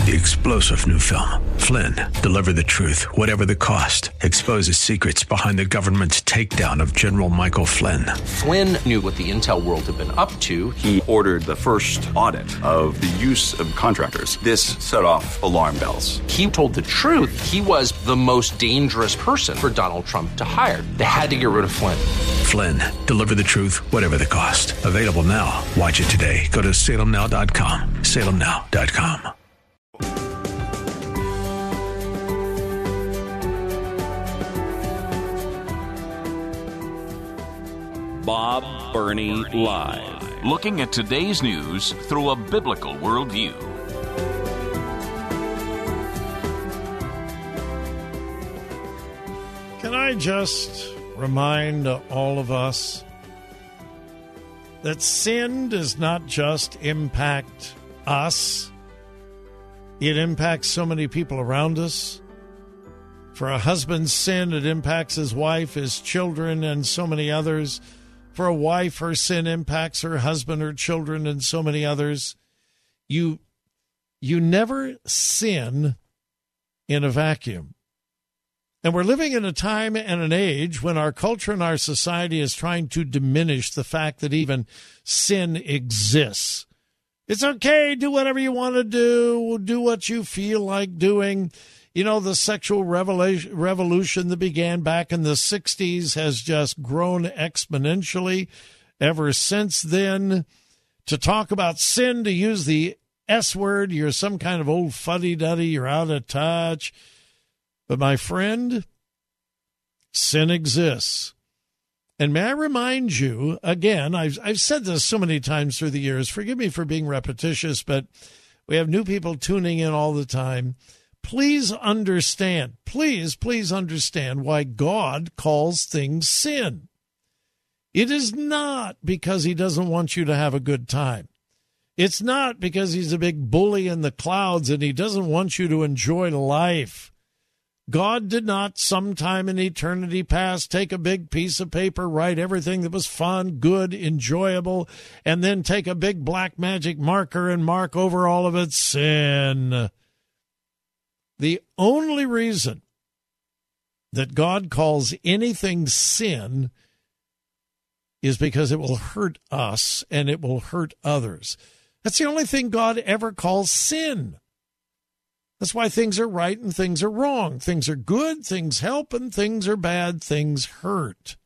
The explosive new film, Flynn, deliver the truth, whatever the cost, exposes secrets behind the government's takedown of General Michael Flynn. Flynn knew what the intel world had been up to. He ordered the first audit of the use of contractors. This set off alarm bells. He told the truth. He was the most dangerous person for Donald Trump to hire. They had to get rid of Flynn. Flynn, deliver the truth, whatever the cost. Available now. Watch it today. Go to salemnow.com. salemnow.com. Bob Burney Live. Looking at today's news through a biblical worldview. Can I just remind all of us that sin does not just impact us, it impacts so many people around us. For a husband's sin, it impacts his wife, his children, and so many others. For a wife, her sin impacts her husband, her children, and so many others. You never sin in a vacuum. And we're living in a time and an age when our culture and our society is trying to diminish the fact that even sin exists. It's okay, do whatever you want to do what you feel like doing. You know, the sexual revolution that began back in the 60s has just grown exponentially ever since then. To talk about sin, to use the S word, you're some kind of old fuddy-duddy, you're out of touch. But my friend, sin exists. And may I remind you, again, I've said this so many times through the years, forgive me for being repetitious, but we have new people tuning in all the time. Please understand why God calls things sin. It is not because he doesn't want you to have a good time. It's not because he's a big bully in the clouds and he doesn't want you to enjoy life. God did not sometime in eternity past take a big piece of paper, write everything that was fun, good, enjoyable, and then take a big black magic marker and mark over all of it sin. The only reason that God calls anything sin is because it will hurt us and it will hurt others. That's the only thing God ever calls sin. That's why things are right and things are wrong. Things are good, things help, and things are bad, things hurt.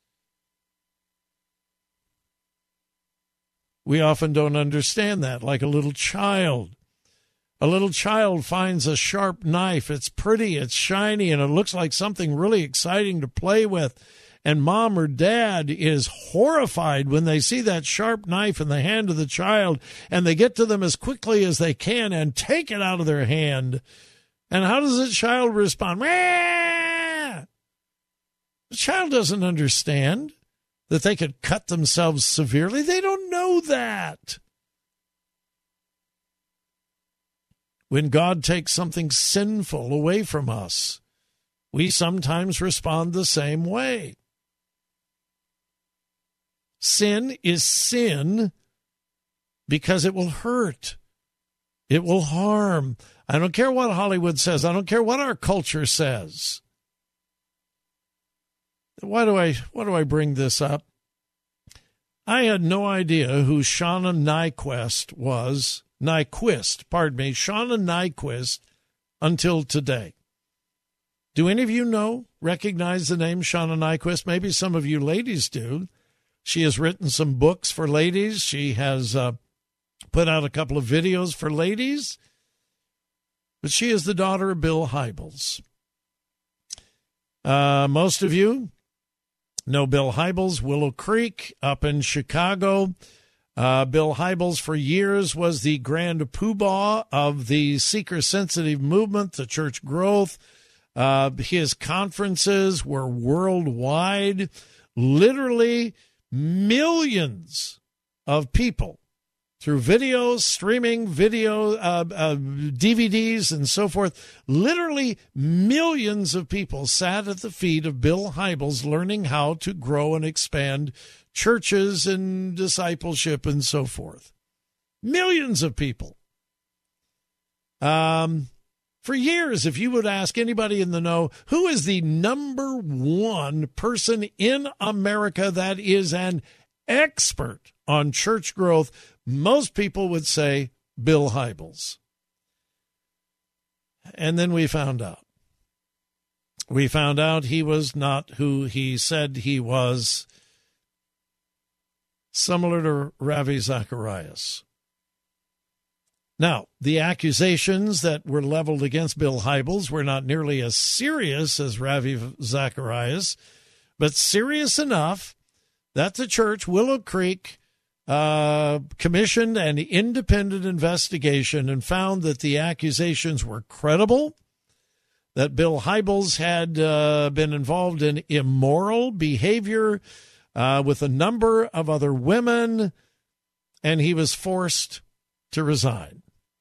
We often don't understand that, like a little child. A little child finds a sharp knife. It's pretty, it's shiny, and it looks like something really exciting to play with. And mom or dad is horrified when they see that sharp knife in the hand of the child, and they get to them as quickly as they can and take it out of their hand. And how does the child respond? The child doesn't understand that they could cut themselves severely. They don't know that. When God takes something sinful away from us, we sometimes respond the same way. Sin is sin because it will hurt. It will harm. I don't care what Hollywood says. I don't care what our culture says. Why do I bring this up? I had no idea who Shauna Nyquist was. Shauna Nyquist, until today. Do any of you recognize the name Shauna Nyquist? Maybe some of you ladies do. She has written some books for ladies. She has put out a couple of videos for ladies. But she is the daughter of Bill Hybels. Most of you know Bill Hybels, Willow Creek up in Chicago. Bill Hybels for years was the grand poobah of the seeker-sensitive movement, the church growth. His conferences were worldwide. Literally millions of people through videos, streaming video, DVDs, and so forth. Literally millions of people sat at the feet of Bill Hybels learning how to grow and expand churches and discipleship and so forth. Millions of people. For years, if you would ask anybody in the know, who is the number one person in America that is an expert on church growth, most people would say Bill Hybels. And then we found out. We found out he was not who he said he was, similar to Ravi Zacharias. Now, the accusations that were leveled against Bill Hybels were not nearly as serious as Ravi Zacharias, but serious enough that the church, Willow Creek, commissioned an independent investigation and found that the accusations were credible, that Bill Hybels had been involved in immoral behavior with a number of other women, and he was forced to resign.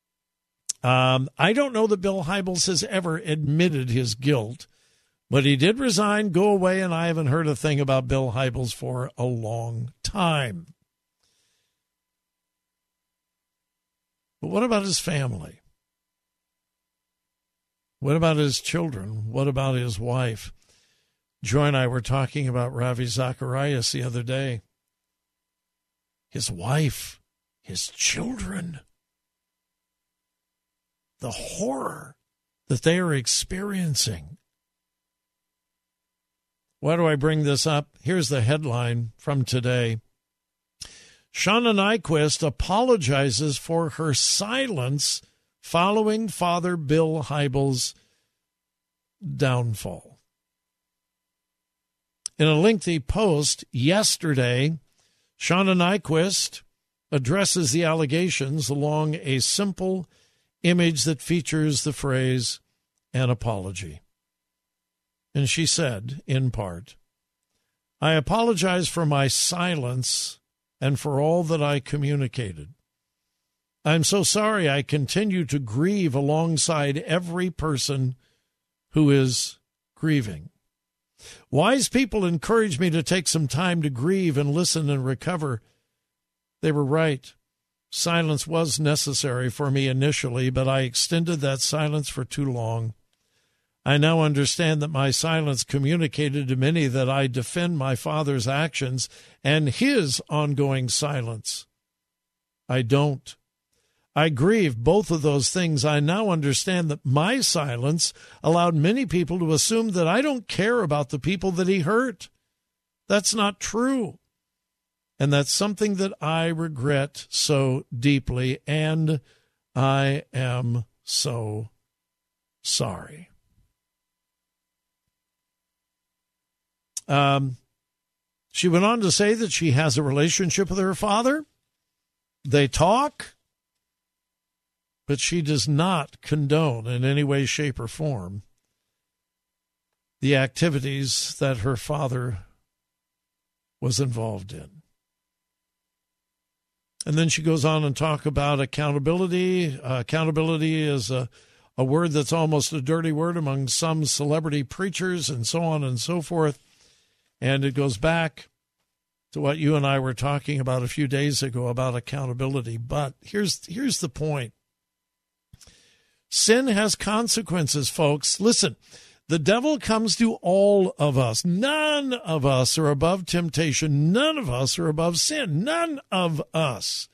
I don't know that Bill Hybels has ever admitted his guilt, but he did resign, go away, and I haven't heard a thing about Bill Hybels for a long time. But what about his family? What about his children? What about his wife? Joy and I were talking about Ravi Zacharias the other day. His wife, his children, the horror that they are experiencing. Why do I bring this up? Here's the headline from today. Shauna Nyquist apologizes for her silence following Father Bill Hybels' downfall. In a lengthy post yesterday, Shauna Nyquist addresses the allegations along a simple image that features the phrase, an apology. And she said, in part, I apologize for my silence and for all that I communicated. I'm so sorry I continue to grieve alongside every person who is grieving. Wise people encouraged me to take some time to grieve and listen and recover. They were right. Silence was necessary for me initially, but I extended that silence for too long. I now understand that my silence communicated to many that I defend my father's actions and his ongoing silence. I don't. I grieve both of those things. I now understand that my silence allowed many people to assume that I don't care about the people that he hurt. That's not true. And that's something that I regret so deeply, and I am so sorry. She went on to say that she has a relationship with her father. They talk, but she does not condone in any way, shape, or form the activities that her father was involved in. And then she goes on and talk about accountability. Accountability is a word that's almost a dirty word among some celebrity preachers and so on and so forth. And it goes back to what you and I were talking about a few days ago about accountability. But here's the point. Sin has consequences, folks. Listen, the devil comes to all of us. None of us are above temptation. None of us are above sin. None of us.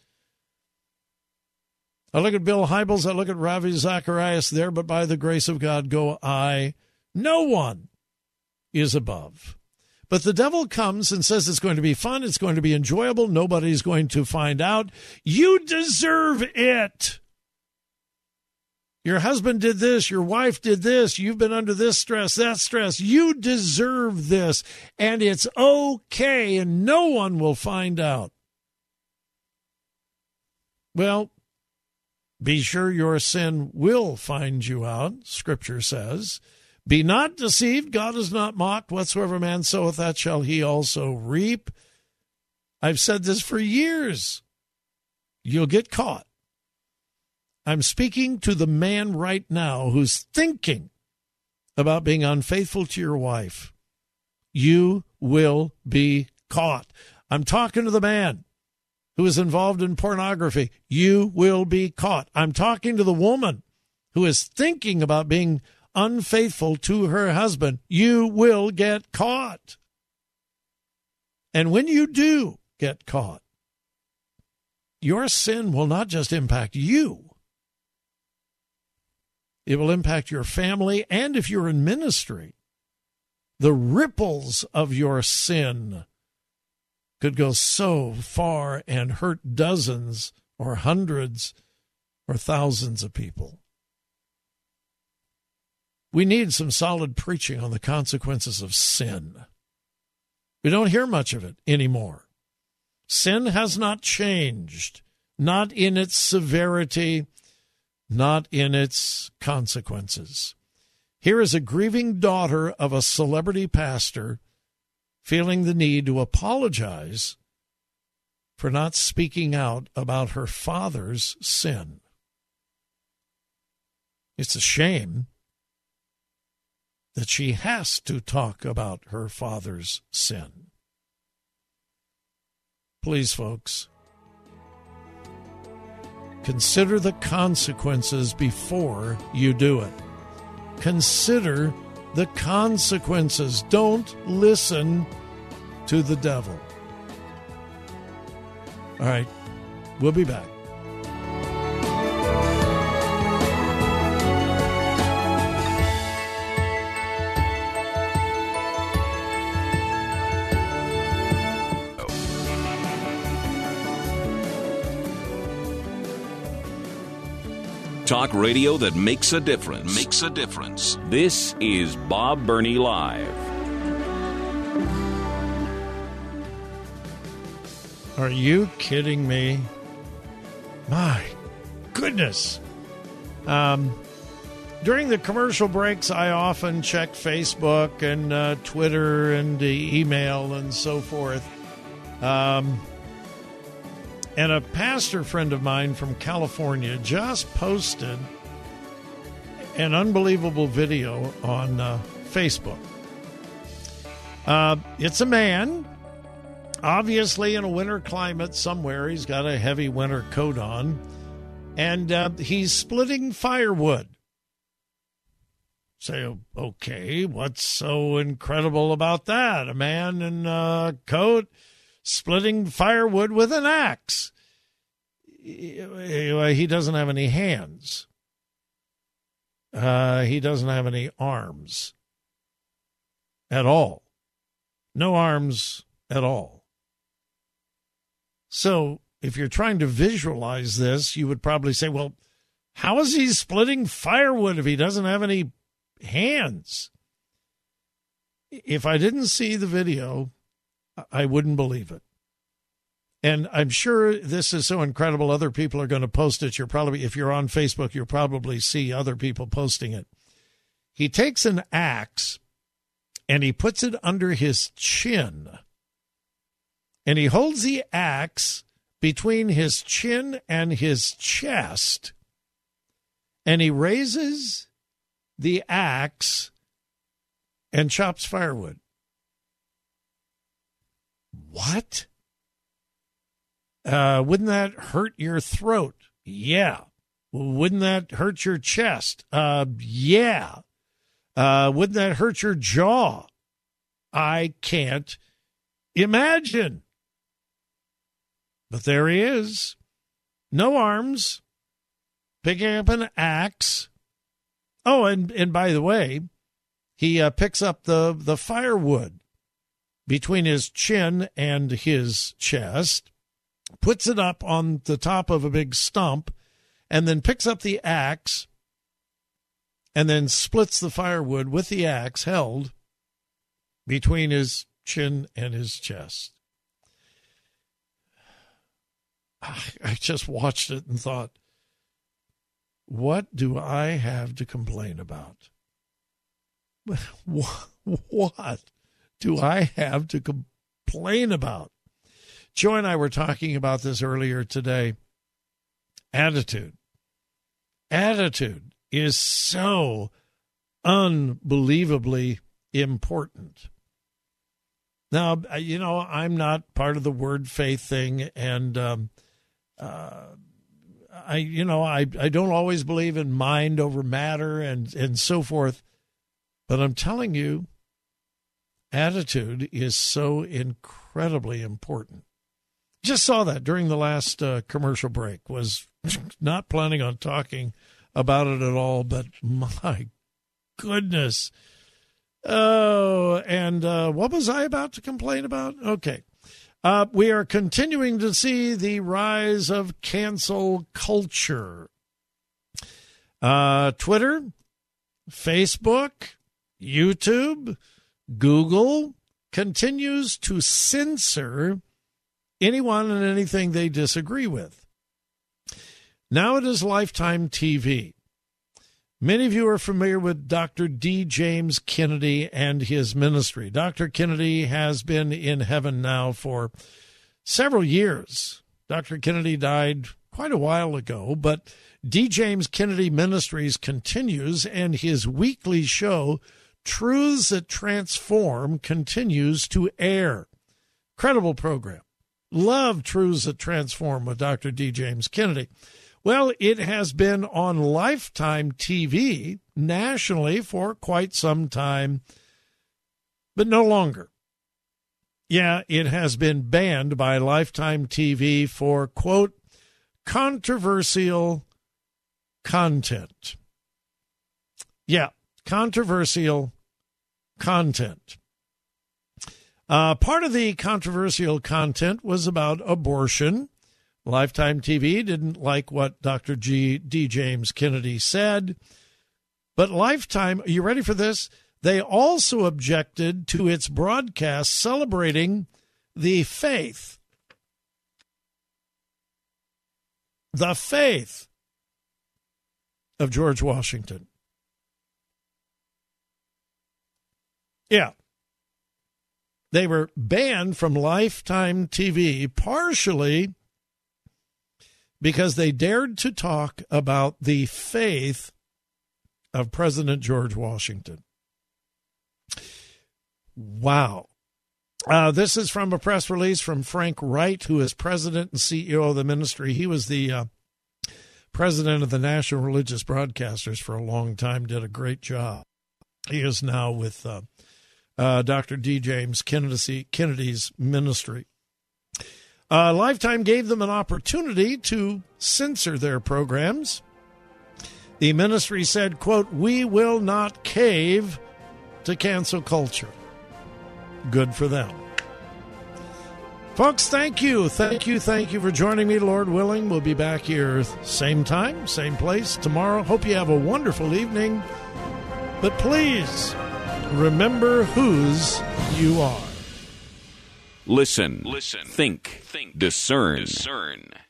I look at Bill Hybels. I look at Ravi Zacharias there, but by the grace of God go I. No one is above. But the devil comes and says it's going to be fun. It's going to be enjoyable. Nobody's going to find out. You deserve it. Your husband did this. Your wife did this. You've been under this stress, that stress. You deserve this. And it's okay. And no one will find out. Well, be sure your sin will find you out, Scripture says. Be not deceived. God is not mocked. Whatsoever man soweth, that shall he also reap. I've said this for years. You'll get caught. I'm speaking to the man right now who's thinking about being unfaithful to your wife. You will be caught. I'm talking to the man who is involved in pornography. You will be caught. I'm talking to the woman who is thinking about being unfaithful to her husband, you will get caught. And when you do get caught, your sin will not just impact you. It will impact your family, and if you're in ministry, the ripples of your sin could go so far and hurt dozens or hundreds or thousands of people. We need some solid preaching on the consequences of sin. We don't hear much of it anymore. Sin has not changed, not in its severity, not in its consequences. Here is a grieving daughter of a celebrity pastor feeling the need to apologize for not speaking out about her father's sin. It's a shame that she has to talk about her father's sin. Please, folks, consider the consequences before you do it. Consider the consequences. Don't listen to the devil. All right, we'll be back. Talk radio that makes a difference. Makes a difference. This is Bob Burney Live. Are you kidding me? My goodness. During the commercial breaks, I often check Facebook and Twitter and email and so forth. And a pastor friend of mine from California just posted an unbelievable video on Facebook. It's a man, obviously in a winter climate somewhere. He's got a heavy winter coat on, and he's splitting firewood. Say, okay, what's so incredible about that? A man in a coat splitting firewood with an axe. He doesn't have any hands. He doesn't have any arms at all. No arms at all. So if you're trying to visualize this, you would probably say, well, how is he splitting firewood if he doesn't have any hands? If I didn't see the video, I wouldn't believe it. And I'm sure this is so incredible, other people are going to post it. If you're on Facebook, you'll probably see other people posting it. He takes an axe and he puts it under his chin. And he holds the axe between his chin and his chest. And he raises the axe and chops firewood. What? Wouldn't that hurt your throat? Yeah. Wouldn't that hurt your chest? Yeah. Wouldn't that hurt your jaw? I can't imagine. But there he is. No arms. Picking up an axe. Oh, and by the way, he picks up the firewood between his chin and his chest, puts it up on the top of a big stump, and then picks up the axe and then splits the firewood with the axe held between his chin and his chest. I just watched it and thought, what do I have to complain about? What do I have to complain about? Joy and I were talking about this earlier today. Attitude. Attitude is so unbelievably important. Now, I'm not part of the word faith thing, and I don't always believe in mind over matter and so forth, but I'm telling you, attitude is so incredibly important. Just saw that during the last commercial break. Was not planning on talking about it at all, but my goodness. Oh, and what was I about to complain about? Okay. We are continuing to see the rise of cancel culture. Twitter, Facebook, YouTube, Google continues to censor anyone and anything they disagree with. Now it is Lifetime TV. Many of you are familiar with Dr. D. James Kennedy and his ministry. Dr. Kennedy has been in heaven now for several years. Dr. Kennedy died quite a while ago, but D. James Kennedy Ministries continues, and his weekly show, Truths That Transform, continues to air. Incredible program. Love Truths That Transform with Dr. D. James Kennedy. Well, it has been on Lifetime TV nationally for quite some time, but no longer. Yeah, it has been banned by Lifetime TV for, quote, controversial content. Yeah, controversial content. Part of the controversial content was about abortion. Lifetime TV didn't like what Dr. D. James Kennedy said. But Lifetime, are you ready for this? They also objected to its broadcast celebrating the faith. The faith of George Washington. Yeah. They were banned from Lifetime TV partially because they dared to talk about the faith of President George Washington. Wow. This is from a press release from Frank Wright, who is president and CEO of the ministry. He was the president of the National Religious Broadcasters for a long time, did a great job. He is now with Dr. D. James Kennedy's ministry. Lifetime gave them an opportunity to censor their programs. The ministry said, quote, "We will not cave to cancel culture." Good for them. Folks, thank you. Thank you for joining me, Lord willing. We'll be back here same time, same place tomorrow. Hope you have a wonderful evening. But please, remember whose you are. Listen. Think. Discern.